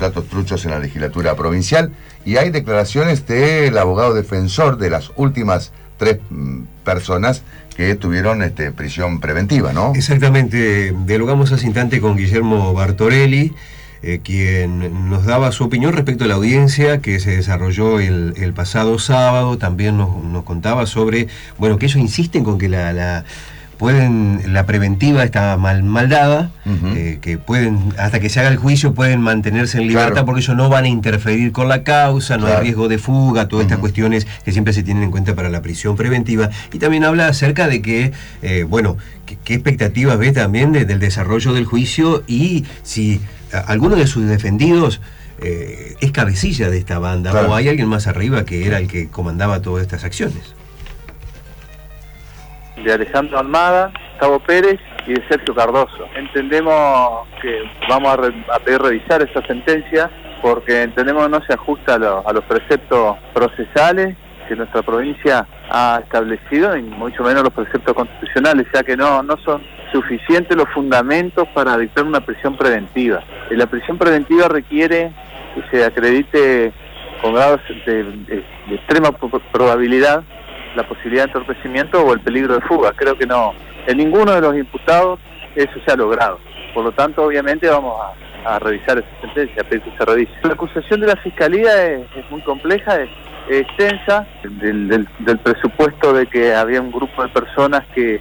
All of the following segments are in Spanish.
contratos truchos en la legislatura provincial, y hay declaraciones del abogado defensor de las últimas 3 personas que tuvieron prisión preventiva, ¿no? Exactamente. Dialogamos hace instante con Guillermo Bartorelli, quien nos daba su opinión respecto a la audiencia que se desarrolló el pasado sábado. También nos contaba sobre, bueno, que ellos insisten con que la preventiva está mal dada, que pueden, hasta que se haga el juicio, pueden mantenerse en libertad, claro, porque ellos no van a interferir con la causa, no hay riesgo de fuga, todas estas cuestiones que siempre se tienen en cuenta para la prisión preventiva. Y también habla acerca de que, qué expectativas ve también del desarrollo del juicio, y si alguno de sus defendidos es cabecilla de esta banda, claro, o hay alguien más arriba que era el que comandaba todas estas acciones. De Alejandro Almada, Gustavo Pérez y de Sergio Cardoso. Entendemos que vamos a pedir revisar esa sentencia porque entendemos que no se ajusta a los preceptos procesales que nuestra provincia ha establecido, y mucho menos los preceptos constitucionales, ya que no son suficientes los fundamentos para dictar una prisión preventiva. La prisión preventiva requiere que se acredite con grados de extrema probabilidad la posibilidad de entorpecimiento o el peligro de fuga. Creo que no, en ninguno de los imputados eso se ha logrado. Por lo tanto, obviamente vamos a revisar esa sentencia, a pedir que se revise. La acusación de la Fiscalía es muy compleja, es extensa, del presupuesto de que había un grupo de personas que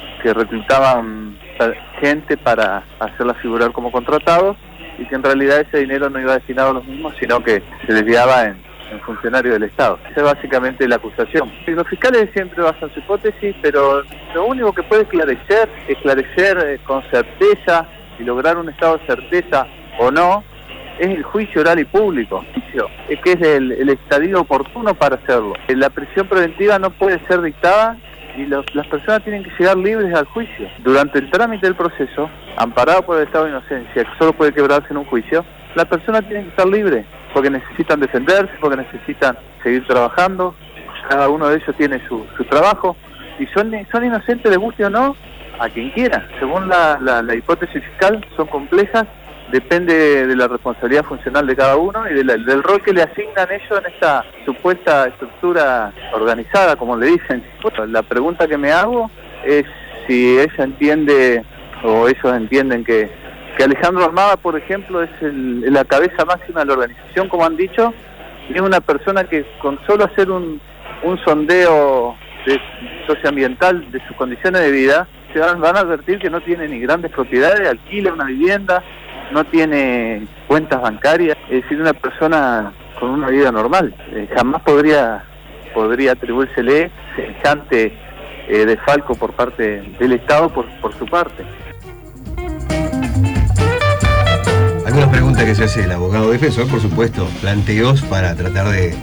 reclutaban gente para hacerla figurar como contratados, y que en realidad ese dinero no iba destinado a los mismos, sino que se desviaba en funcionarios del Estado. Esa es básicamente la acusación. Los fiscales siempre basan su hipótesis, pero lo único que puede esclarecer con certeza y lograr un estado de certeza o no, es el juicio oral y público. Es que es el estadio oportuno para hacerlo. La prisión preventiva no puede ser dictada y las personas tienen que llegar libres al juicio. Durante el trámite del proceso, amparado por el estado de inocencia, que solo puede quebrarse en un juicio, la persona tiene que estar libre, porque necesitan defenderse, porque necesitan seguir trabajando. Cada uno de ellos tiene su trabajo, y son inocentes, les guste o no, a quien quiera. Según la hipótesis fiscal, son complejas, depende de la responsabilidad funcional de cada uno y del rol que le asignan ellos en esta supuesta estructura organizada, como le dicen. Bueno, la pregunta que me hago es si ella entiende, o ellos entienden que Alejandro Almada, por ejemplo, es la cabeza máxima de la organización, como han dicho, y es una persona que con solo hacer un sondeo socioambiental de sus condiciones de vida, se van a advertir que no tiene ni grandes propiedades, alquila una vivienda, no tiene cuentas bancarias, es decir, una persona con una vida normal. Jamás podría atribuírsele semejante desfalco por parte del Estado por su parte. Algunas preguntas que se hace el abogado defensor, por supuesto, planteos para tratar de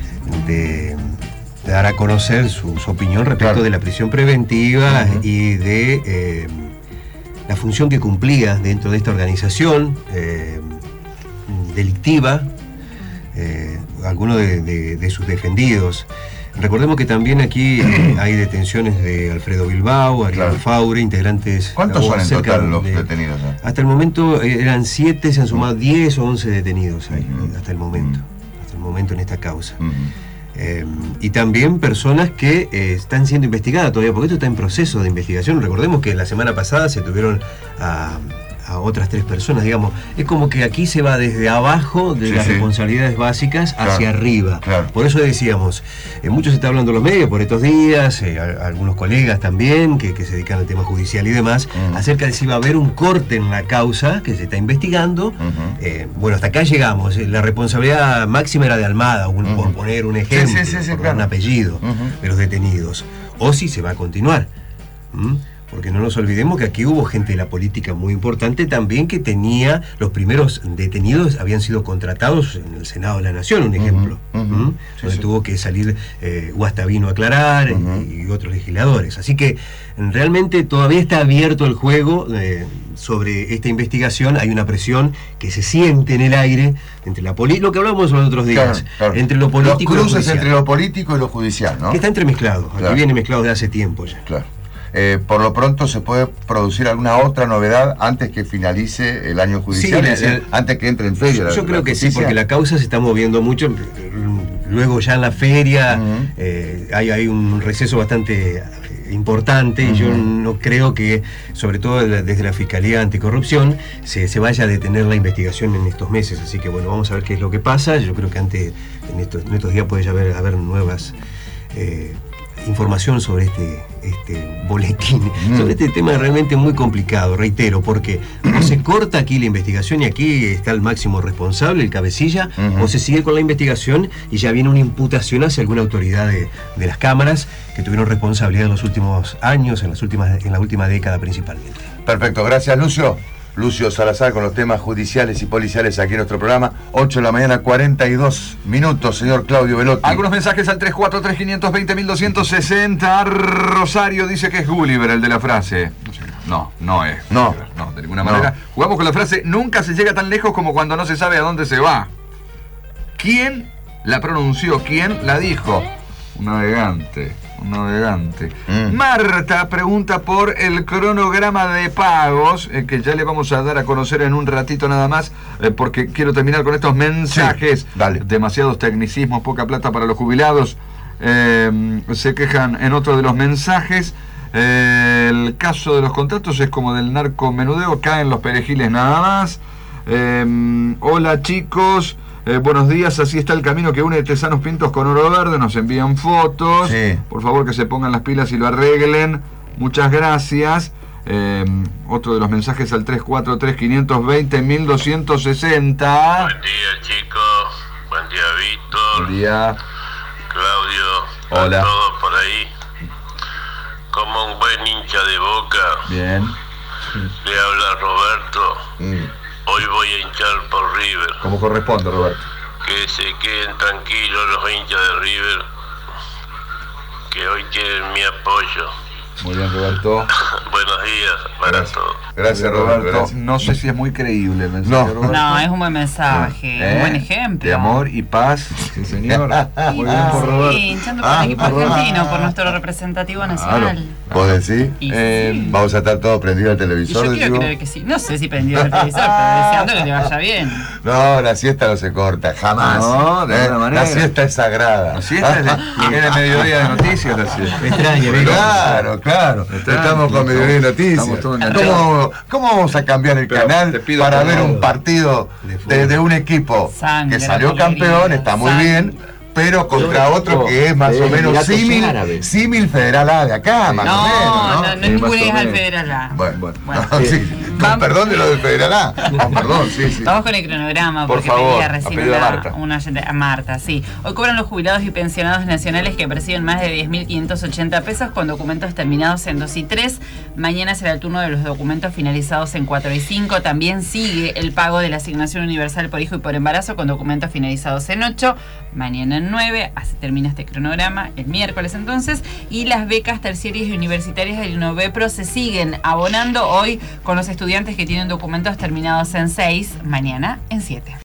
dar a conocer su opinión respecto de la prisión preventiva y de la función que cumplía dentro de esta organización delictiva, algunos de sus defendidos. Recordemos que también aquí hay detenciones de Alfredo Bilbao, Ariel Faure, integrantes... ¿Cuántos son en total los detenidos? Hasta el momento eran 7, se han sumado 10 o 11 detenidos ahí, hasta el momento en esta causa. Y también personas que están siendo investigadas todavía, porque esto está en proceso de investigación. Recordemos que la semana pasada se tuvieron a otras 3 personas, digamos. Es como que aquí se va desde abajo de las responsabilidades básicas hacia arriba. Por eso decíamos, mucho se está hablando en los medios por estos días, algunos colegas también que se dedican al tema judicial y demás, acerca de si va a haber un corte en la causa que se está investigando. Bueno, hasta acá llegamos. La responsabilidad máxima era de Almada, por poner un ejemplo, por un apellido de los detenidos. O si se va a continuar. Porque no nos olvidemos que aquí hubo gente de la política muy importante también que tenía, los primeros detenidos habían sido contratados en el Senado de la Nación, un ejemplo, donde tuvo que salir Guastavino a aclarar y otros legisladores. Así que realmente todavía está abierto el juego sobre esta investigación. Hay una presión que se siente en el aire entre la política, lo que hablamos los otros días, entre lo político los cruces entre lo político y lo judicial, ¿no? Que está entremezclado, aquí viene mezclado desde hace tiempo ya. por lo pronto se puede producir alguna otra novedad antes que finalice el año judicial, Sí, es decir, antes que entre en feria. Yo creo que sí, porque la causa se está moviendo mucho. Luego ya en la feria hay un receso bastante importante y yo no creo que, sobre todo desde la Fiscalía Anticorrupción, se vaya a detener la investigación en estos meses. Así que bueno, vamos a ver qué es lo que pasa. Yo creo que en estos días puede ya haber nuevas información sobre este boletín, sobre este tema realmente muy complicado, reitero, porque o se corta aquí la investigación y aquí está el máximo responsable, el cabecilla, o se sigue con la investigación y ya viene una imputación hacia alguna autoridad de las cámaras que tuvieron responsabilidad en los últimos años, en la última década principalmente. Perfecto, gracias Lucio. Lucio Salazar con los temas judiciales y policiales aquí en nuestro programa. 8 de la mañana, 42 minutos, señor Claudio Velotti. Algunos mensajes al 343-520-1260. Rosario dice que es Gulliver el de la frase. No es. No, de ninguna manera. Jugamos con la frase: nunca se llega tan lejos como cuando no se sabe a dónde se va. ¿Quién la pronunció? ¿Quién la dijo? Un navegante. Marta pregunta por el cronograma de pagos, que ya le vamos a dar a conocer en un ratito nada más, porque quiero terminar con estos mensajes. Sí, dale. Demasiados tecnicismos, poca plata para los jubilados. Se quejan en otro de los mensajes. El caso de los contratos es como del narcomenudeo, caen los perejiles nada más. Hola chicos. Buenos días, así está el camino que une Tesanos Pintos con Oro Verde, nos envían fotos, sí. Por favor que se pongan las pilas y lo arreglen, muchas gracias. Otro de los mensajes al 343-520-1260. Buen día chicos, buen día Víctor, Buen día. Claudio, Hola. a todos por ahí. Como un buen hincha de Boca, Bien. le habla Roberto. Hoy voy a hinchar por River. Como corresponde, Roberto. Que se queden tranquilos los hinchas de River, que hoy tienen mi apoyo. Muy bien, Roberto. Buenos días para todos. Gracias, Roberto. Gracias. No sé si es muy creíble el mensaje, No. Roberto. No, es un buen mensaje, un buen ejemplo. De amor y paz, sí señor. Muy bien por Roberto. Sí, hinchando por el equipo argentino, por nuestro representativo nacional. ¿Vos decís? Y sí. Vamos a estar todos prendidos al Y televisor. yo quiero decimos. creer que sí. No sé si prendido el televisor, pero deseando que le vaya bien. No, la siesta no se corta, jamás. No, de ninguna manera. La siesta es sagrada. La siesta es el mediodía de noticias, la siesta. Me extraña, Claro. Estamos con Mediodía de Noticias. Estamos todos enganchados. ¿Cómo vamos a cambiar el Pero canal te pido para por ver favor. un partido de un equipo Sangre, que salió alegría, campeón, está muy sangre. bien, pero contra otro que es más o menos símil Federal A de acá, más o menos, ¿no? No ningunees al Federal A. Bueno. Bueno. No, sí, con Vamos. perdón de lo del Federal A. Perdón, sí. Vamos con el cronograma, Por porque favor, pedía a recién pedido de Marta. una oyente, a Marta, sí. Hoy cobran los jubilados y pensionados nacionales que perciben más de 10.580 pesos con documentos terminados en 2 y 3. Mañana será el turno de los documentos finalizados en 4 y 5. También sigue el pago de la asignación universal por hijo y por embarazo con documentos finalizados en 8. Mañana en 9. Así termina este cronograma, el miércoles entonces. Y las becas terciarias y universitarias del INOVEPRO se siguen abonando hoy con los estudiantes que tienen documentos terminados en 6, mañana en 7.